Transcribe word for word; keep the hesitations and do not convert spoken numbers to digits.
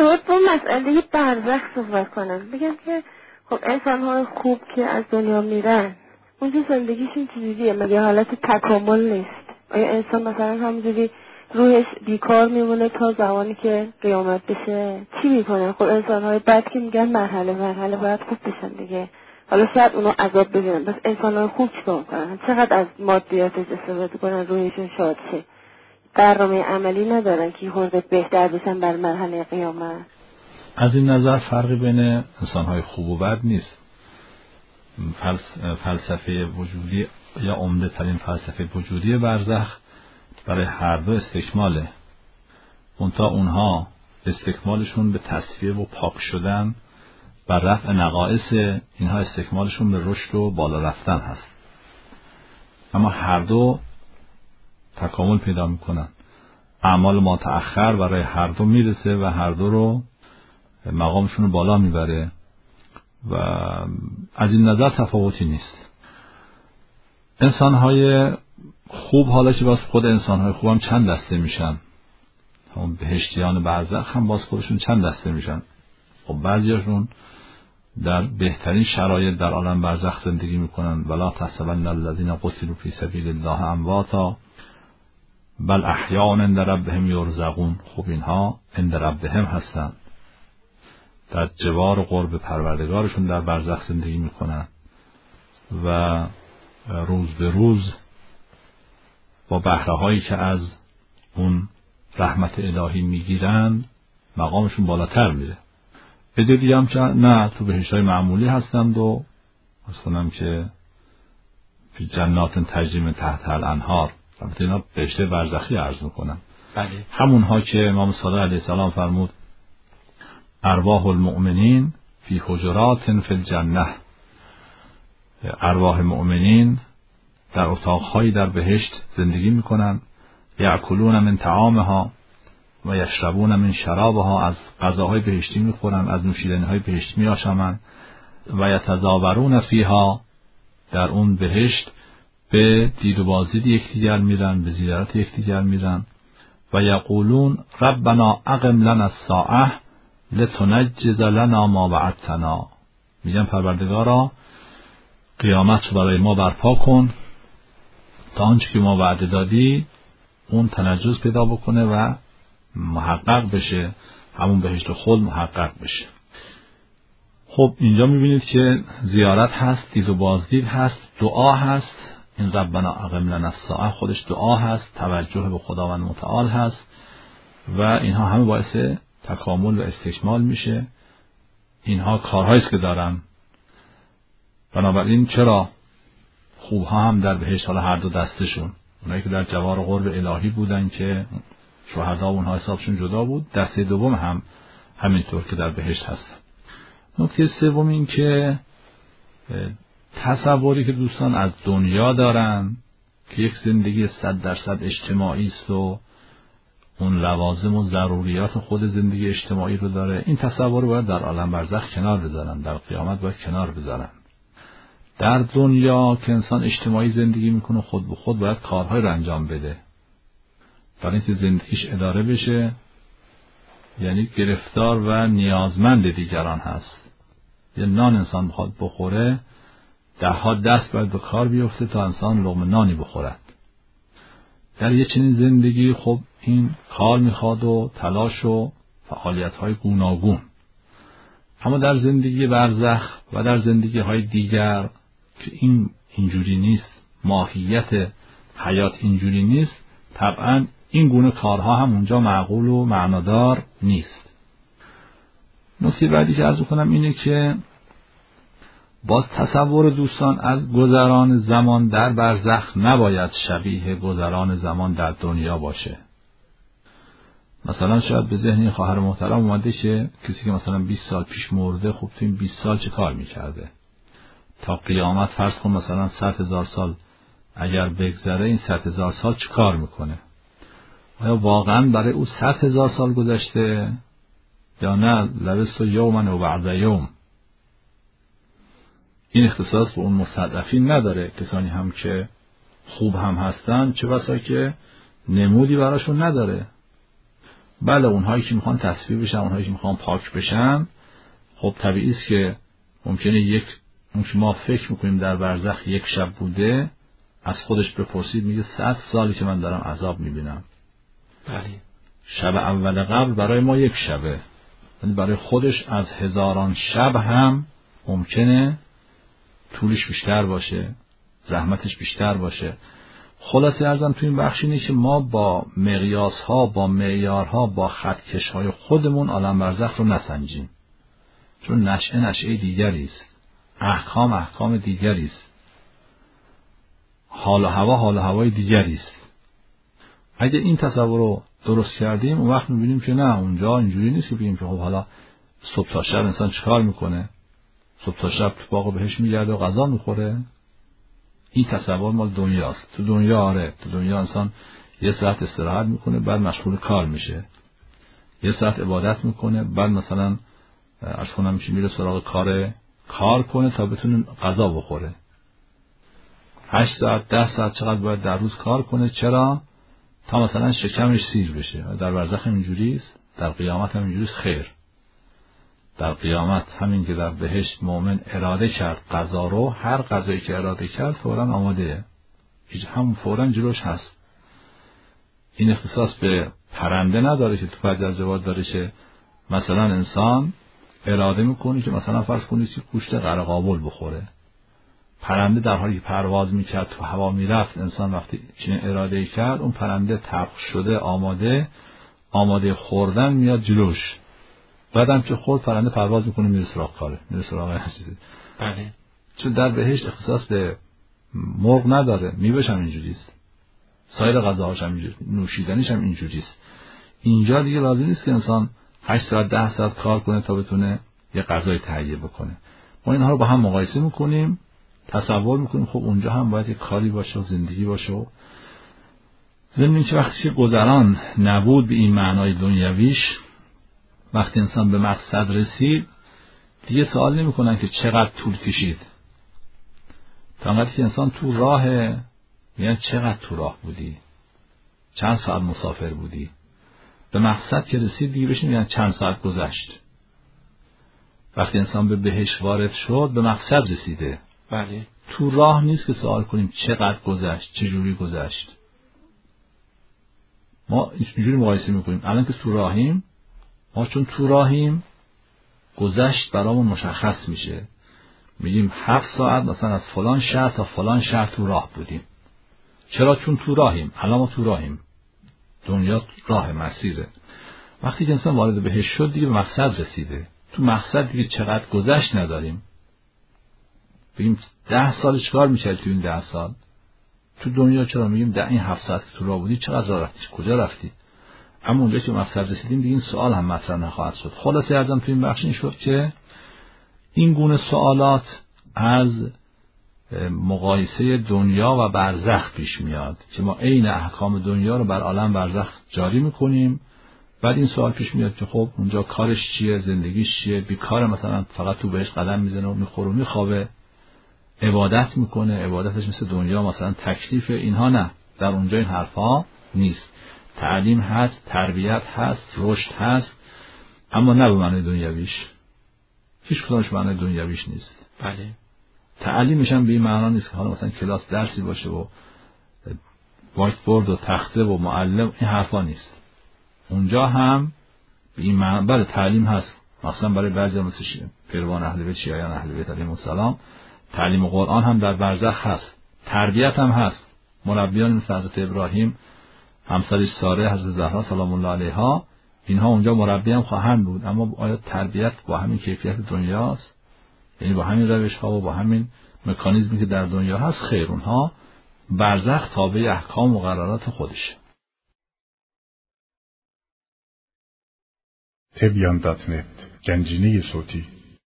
ارتباط با مسئله برزخ صحبت کنم، بگم که خب انسان‌های خوب که از دنیا میرن اونجا زندگیشون چجوریه؟ مگه حالت تکامل نیست؟ آیا انسان مثلا همونجوری روحش بیکار میمونه تا زمانی که قیامت بشه؟ چی میکنه؟ خب انسان‌های بد که میگن مرحله مرحله باید خوب بشن دیگه. حالا شاید اونا عذاب ببینن، بس انسان‌های خوب چیکار میکنن؟ چقدر از مادیاتش استفاده کنن روحشون شاد شه؟ برنامه عملی ندارن که خورده بهتر بشن بر مرحله قیامت. از این نظر فرقی بین انسان‌های خوب و بد نیست. فلسفه وجودی یا عمده ترین فلسفه وجودی برزخ برای هر دو استکماله. اونتا اونها استکمالشون به تصفیه و پاک شدن و رفع نقائص، اینها استکمالشون به رشد و بالا رفتن هست. اما هر دو تکامل پیدا میکنن. اعمال ما تأخر برای هر دو میرسه و هر دو رو مقامشون رو بالا میبره و از این نظر تفاوتی نیست. انسان‌های خوب حالا که باز خود انسان‌های خوب هم چند دسته میشن، همون بهشتیان برزخ هم باز خودشون چند دسته میشن. خب بعضیاشون در بهترین شرایط در عالم برزخ زندگی میکنن، ولا تحسبن الذین قتلوا فی سبیل الله امواتا بل احیاء عند ربهم یرزقون. خب اینها عند ربهم هستن، در جوار و قرب پروردگارشون در برزخ زندگی میکنن و روز به روز با بهره هایی که از اون رحمت الهی میگیرن مقامشون بالاتر میره. به دیگه هم که نه تو بهشت های معمولی هستند و مثلا که فی جنات تجری من تحتها الانهار، البته اینا بهشت برزخی عرض میکنن. بله. همونها که امام صادق علیه السلام فرمود ارواح المؤمنین فی حجرات فی الجنه، ارواح مؤمنین در اتاقهایی در بهشت زندگی میکنن، یأکلون من طعامها و یشربون من شرابها، از غذاهای بهشتی میخورن، از نوشیدنیهای بهشتی میآشامن، و یتزاورون فیها، در اون بهشت به دید و بازدید یکدیگر میرن، به زیارت یکدیگر میرن، و یقولون ربنا اقم لنا الساعه لتنجز لنا ما وعدتنا، میگن پروردگارا قیامت رو برای ما برپا کن تا آنچه که ما وعده دادی اون تنجز پیدا بکنه و محقق بشه، همون بهشت خلد محقق بشه. خب اینجا میبینید که زیارت هست، دید و بازدید هست، دعا هست. این ربنا اقم لنا الساعه خودش دعا هست، توجه به خداوند متعال هست و اینها همه باعث تکامل و استکمال میشه. اینها کارهاییست که دارن. بنابراین چرا خوبها هم در بهشت، حالا هر دو دستشون، اونایی که در جوار قرب الهی بودن که شهدا و اونها حسابشون جدا بود، دسته دوم هم همینطور که در بهشت هستن. نکته سوم این که تصوری که دوستان از دنیا دارن که یک زندگی صد درصد اجتماعی است و اون لوازم و ضروریات خود زندگی اجتماعی رو داره، این تصور رو باید در عالم برزخ کنار بذارن، در قیامت باید کنار بذارن. در دنیا که انسان اجتماعی زندگی میکنه خود به خود باید کارهای رو انجام بده برای اینکه زندگیش اداره بشه، یعنی گرفتار و نیازمند دیگران هست. یه نان انسان بخواد بخوره ده ها دست باید به کار بیفته تا انسان لقمه نانی بخورد. در یه چنین زندگی خب این کار میخواد و تلاش و فعالیت های گوناگون. اما در زندگی برزخ و در زندگی های دیگر که این اینجوری نیست، ماهیت حیات اینجوری نیست، طبعا این گونه کارها هم اونجا معقول و معنادار نیست. نکته بعدی که عرض کنم اینه که باز تصور دوستان از گذران زمان در برزخ نباید شبیه گذران زمان در دنیا باشه. مثلا شاید به ذهن خواهر محترم اومده که کسی که مثلا بیست سال پیش مرده، خب تو این بیست سال چه کار میکرده؟ تا قیامت فرض کن مثلا صد هزار سال اگر بگذره، این صد هزار سال چه کار میکنه؟ آیا واقعا برای او صد هزار سال گذشته یا نه لبثت یوما و بعد یوم؟ این اختصاص به اون مستضعفین نداره. کسانی هم که خوب هم هستن چه بسا که نمودی براشون نداره. بله اونهایی که میخوان تصفیه بشن، اونهایی که میخوان پاک بشن، خب طبیعی است که ممکنه یک اون که ما فکر میکنیم در برزخ یک شب بوده، از خودش بپرسید میگه صد سالی که من دارم عذاب میبینم. بله. شب اول قبل برای ما یک شبه، یعنی برای خودش از هزاران شب هم ممکنه طولش بیشتر باشه، زحمتش بیشتر باشه. خلاصه ارزم تو این بخشی اینه که ما با مقیاس ها، با معیار ها، با خطکش های خودمون عالم برزخ رو نسنجیم، چون نشأه نشأه دیگری است، احکام احکام دیگری است، حال و هوا حال و هوای دیگری است. اگه این تصور رو درست کردیم اون وقت می‌بینیم که نه، اونجا اینجوری نیست که بگیم که خب حالا صبح تا شب انسان چیکار میکنه؟ صبح تا شب تو باغ بهشت میگرده و غذا میخوره؟ این تصور مال دنیاست. تو دنیا آره، تو دنیا انسان یه ساعت استراحت میکنه، بعد مشغول کار میشه، یه ساعت عبادت میکنه، بعد مثلا از خونم میشه میره سراغ کار کار کنه تا بتونه غذا بخوره. هشت ساعت ده ساعت چقدر باید در روز کار کنه؟ چرا؟ تا مثلا شکمش سیر بشه. در برزخ هم اینجوری است، در قیامت هم اینجوری است. خیر، در قیامت همین که در بهشت مؤمن اراده کرد غذا رو، هر غذایی که اراده کرد فوراً آماده، هیچ هم فوراً جلوش هست. این اختصاص به پرنده نداره که تو بعضی از جواد داره که مثلا انسان اراده میکنه که مثلا فرض کنید که گوشت قرقاول بخوره. پرنده در حالی که پرواز میکرد تو هوا میرفت، انسان وقتی چنین اراده‌ای کرد، اون پرنده طبخ شده آماده آماده خوردن میاد جلوش. بعدم که خورد پرنده پرواز میکنه میره سراغ کاره، میره سراغ چیزی. بله. چون در بهشت اختصاص به مرغ نداره، میوه‌ش هم اینجوریست، سایر غذاهاش هم اینجوریست، نوشیدنیش هم اینجوریست. اینجا دیگه لازم نیست که انسان هشت ساعت ده ساعت کار کنه تا بتونه یه غذای تهیه بکنه. ما اینها رو با هم مقایسه میکنیم، تصور میکنیم خب اونجا هم باید یه کاری باشه و زندگی باشه. و ضمن که وقتی که گذران نبود به این معنای دنیویش، وقتی انسان به مقصد رسید دیگه سوال نمیکنن که چقدر طول کشید، تا وقتی که انسان تو راه، یعنی چقدر تو راه بودی، چند ساعت مسافر بودی. به مقصد که رسید دیگه بهش میگن چند ساعت گذشت. وقتی انسان به بهشت وارد شد به مقصد رسیده. بله. تو راه نیست که سوال کنیم چقدر گذشت، چجوری گذشت. ما اینجوری مقایسه میکنیم الان که تو راهیم، ما چون تو راهیم گذشت برامون مشخص میشه، میگیم هفت ساعت مثلا از فلان شهر تا فلان شهر تو راه بودیم. چرا؟ چون تو راهیم. الان ما تو راهیم، دنیا راه مسیره. وقتی که انسان وارد بهشت شد دیگه به مقصد رسیده. تو مقصد دیگه چقدر گذشت نداریم. بگیم ده سال چیکار میکرد تو این ده سال؟ تو دنیا چرا میگیم ده این هفت ساعت تو راه بودی چقدر راه رفتی، کجا رفتی؟ اما اونجا که مقصد رسیدیم دیگه این سوال هم مطرح نخواهد شد. خلاصه ارزم تو این بخش این شد که این گونه سوالات از مقایسه دنیا و برزخ پیش میاد که ما عین احکام دنیا رو بر عالم برزخ جاری میکنیم. بعد این سوال پیش میاد که خب اونجا کارش چیه، زندگیش چیه؟ بیکاره مثلا فقط تو بهش قدم میزنه و میخوره و میخوابه، عبادت میکنه، عبادتش مثل دنیا مثلا تکلیف اینها؟ نه، در اونجا این حرفا نیست. تعلیم هست، تربیت هست، رشد هست، اما نه به معنی دنیویش. هیچ کدومش معنی دنیویش نیست. بله. تعلیمش هم به این معنا نیست که حالا مثلا کلاس درسی باشه و وایت بورد و تخته و معلم، این حرفا نیست. اونجا هم به این معنا بله تعلیم هست، مثلا برای بعضی مثل پیروان اهل بیت، شیعیان اهل بیت علیهم السلام، تعلیم قرآن هم در برزخ هست، تربیت هم هست. مربیان مثل حضرت ابراهیم، همسرش ساره، حضرت زهرا سلام الله علیها، اینها اونجا مربی هم خواهند بود. اما آیا تربیت با همین کیفیت دنیاست؟ یعنی با همین روش ها و با همین مکانیزمی که در دنیا هست؟ خیر، اونها برزخ تابع احکام و قرارات خودشه. تبیان دات نت، گنجینه صوتی.